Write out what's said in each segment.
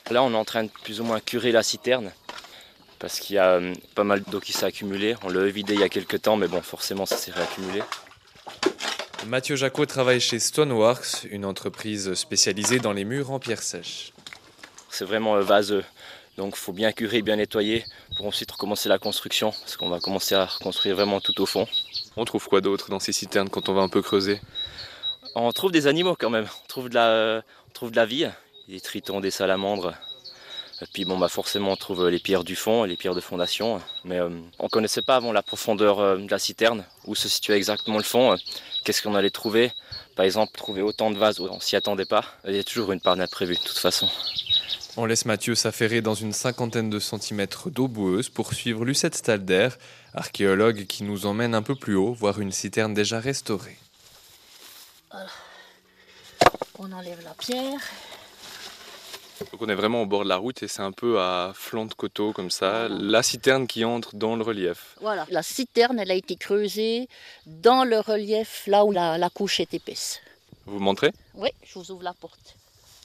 Là, on est en train de plus ou moins curer la citerne parce qu'il y a pas mal d'eau qui s'est accumulée. On l'a vidé il y a quelques temps, mais bon, forcément, ça s'est réaccumulé. Mathieu Jacot travaille chez Stoneworks, une entreprise spécialisée dans les murs en pierre sèche. C'est vraiment vaseux, donc il faut bien curer, bien nettoyer pour ensuite recommencer la construction, parce qu'on va commencer à reconstruire vraiment tout au fond. On trouve quoi d'autre dans ces citernes quand on va un peu creuser? On trouve des animaux quand même, on trouve de la vie, des tritons, des salamandres. Et puis bon, forcément on trouve les pierres du fond, les pierres de fondation, mais on ne connaissait pas avant la profondeur de la citerne, où se situait exactement le fond, qu'est-ce qu'on allait trouver. Par exemple, trouver autant de vases, on s'y attendait pas. Il y a toujours une part d'imprévu de toute façon. On laisse Mathieu s'affairer dans une cinquantaine de centimètres d'eau boueuse pour suivre Lucette Stalder, archéologue qui nous emmène un peu plus haut, voir une citerne déjà restaurée. Voilà. On enlève la pierre. Donc on est vraiment au bord de la route et c'est un peu à flanc de coteau comme ça, la citerne qui entre dans le relief. Voilà, la citerne, elle a été creusée dans le relief, là où la couche est épaisse. Vous montrez? Oui, je vous ouvre la porte.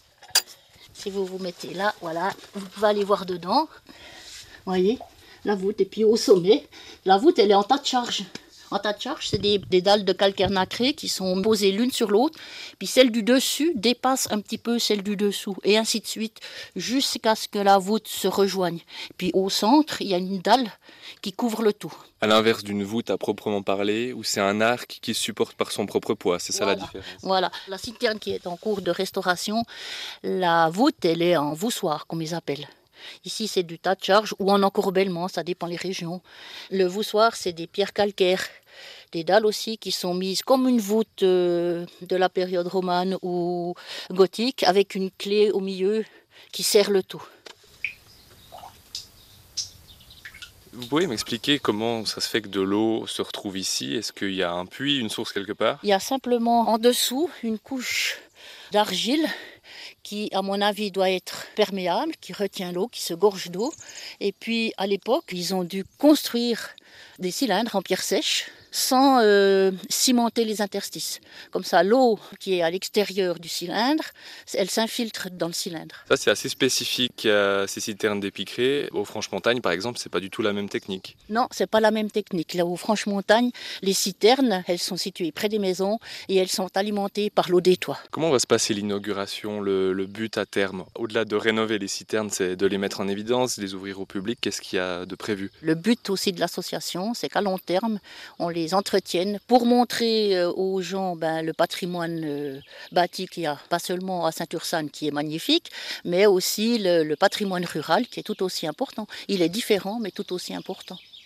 Si vous vous mettez là, voilà, vous pouvez aller voir dedans. Voyez, la voûte. Et puis au sommet, la voûte, elle est en tas de charge. En tas de charge, c'est des dalles de calcaire nacré qui sont posées l'une sur l'autre. Puis celle du dessus dépasse un petit peu celle du dessous. Et ainsi de suite, jusqu'à ce que la voûte se rejoigne. Puis au centre, il y a une dalle qui couvre le tout. À l'inverse d'une voûte à proprement parler, où c'est un arc qui se supporte par son propre poids, c'est ça la différence. Voilà, la citerne qui est en cours de restauration, la voûte, elle est en voussoir, comme ils appellent. Ici, c'est du tas de charge ou en encorbellement, ça dépend les régions. Le voussoir, c'est des pierres calcaires, des dalles aussi qui sont mises comme une voûte de la période romane ou gothique, avec une clé au milieu qui serre le tout. Vous pouvez m'expliquer comment ça se fait que de l'eau se retrouve ici? Est-ce qu'il y a un puits, une source quelque part? Il y a simplement en dessous une couche d'argile qui, à mon avis, doit être perméable, qui retient l'eau, qui se gorge d'eau. Et puis, à l'époque, ils ont dû construire des cylindres en pierre sèche sans cimenter les interstices. Comme ça, l'eau qui est à l'extérieur du cylindre, elle s'infiltre dans le cylindre. Ça, c'est assez spécifique à ces citernes d'Épicré. Au Franche-Montagne, par exemple, c'est pas du tout la même technique. Non, c'est pas la même technique. Là, au Franche-Montagne, les citernes, elles sont situées près des maisons et elles sont alimentées par l'eau des toits. Comment va se passer l'inauguration, le but à terme? Au-delà de rénover les citernes, c'est de les mettre en évidence, de les ouvrir au public. Qu'est-ce qu'il y a de prévu? Le but aussi de l'association, c'est qu'à long terme, on les entretienne pour montrer aux gens le patrimoine bâti qu'il y a, pas seulement à Saint-Ursanne qui est magnifique, mais aussi le patrimoine rural qui est tout aussi important. Il est différent, mais tout aussi important.